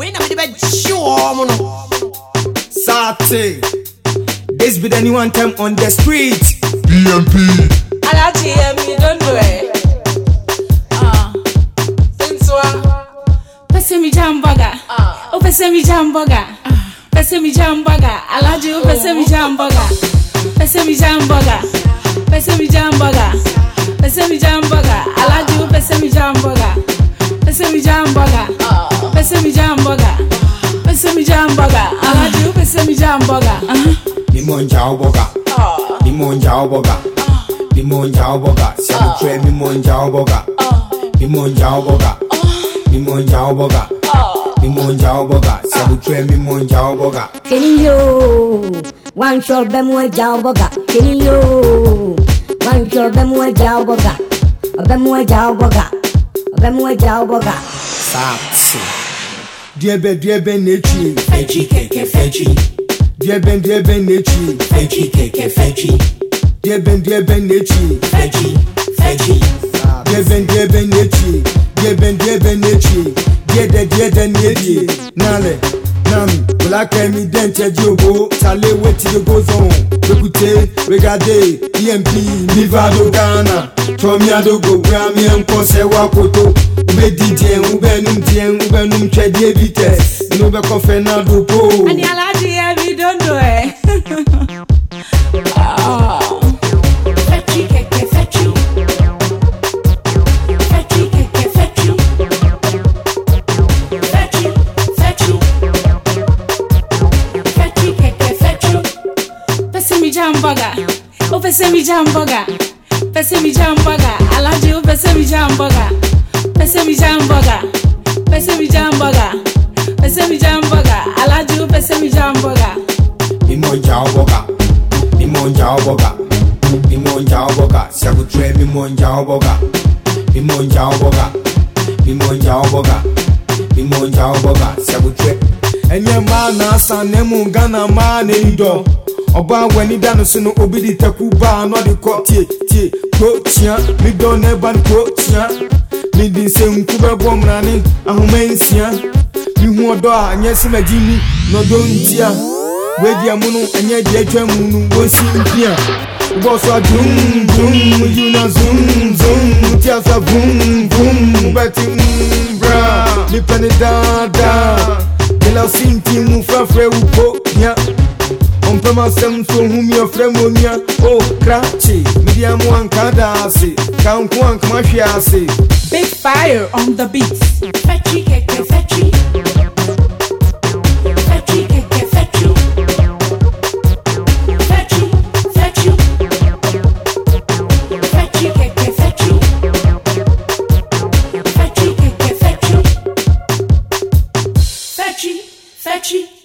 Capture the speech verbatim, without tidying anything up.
When I'm in the bed, sure, mono. Sate. This be the new anthem on the street. B M P. And I tell me, don't do it. Ah, since what? Pesemi jamboga. Oh, pesemi jamboga. Pesemi jamboga. Alaji, oh, pesemi jamboga. Pesemi jamboga. Pesemi jamboga. Pesemi jamboga. Alaji, oh, pesemi jamboga. Pesemi jamboga. Pesemi jamboga. Pesemi jamboga. Alaji, oh, pesemi jamboga. Limonja oboga. Limonja oboga. Limonja oboga. Sabutre limonja oboga. Limonja oboga. Limonja oboga. Limonja oboga. Sabutre limonja oboga. Kenyo, one shot bemwe jaoboga. Kenyo, one shot bemwe jaoboga. Bemwe jaoboga. Bemwe jaoboga. Sate. Diebe diebe nechi. Fetchy, keke, fetchy. Diebe diebe nechi. Fetchy, keke, fetchy. Diebe diebe nechi. Fetchy, fetchy. Diebe diebe nechi. Diebe diebe nechi. Diede diede nechi. Nale. Nami, black emi dente diogo, tale weti de gozon. Écoutez, regardez, B M P, Mivado Ghana. Tomiado go, Grammy en conseil wakoto. Ube didien, ube num dien, ube num chedie vitesse. Nube konfenado po. And Alaji, I don't do it. Ah. Fetchy, keke, fetchy. Fetchy, keke, fetchy. Fetchy, fetchy. Fetchy, keke, fetchy. Pesemi jamboga. Oh, pesemi jamboga. Pesemi jamboga. Alaji, oh, pesemi jamboga. Pesemi jamboga. Pesemi jamboga. Pesemi jamboga. Alaji, oh, pesemi jamboga. Limonja oboga. Limonja oboga. Limonja oboga. Sabutre limonja oboga. Limonja oboga. Limonja oboga. Limonja oboga. Sabutre. Enye ma na sanemu Ghana ma ne ndo. Oba wani dano sunu obidi takuba no de ko tie tie ko tia mi do ne ban ko tia mi din se nkube bomrani ahumensia mi hu odo a anya simagini no do ntia we dia munu anya dia twamunu wosi mpia bo so dum dum you na zoom zoom tia sa boom boom beti bra mi pane da da de la sinti mu fra fra upo nya on peut m'asem so humi ofremonia oh krachi media mo ankada ase kan ko anka mahwe ase. Big fire on the beat. Fetchy, keke, fetchy. Fetchy, keke, fetchy. Fetchy, fetchy. Fetchy, keke, fetchy. Fetchy, keke, fetchy. Fetchy, fetchy.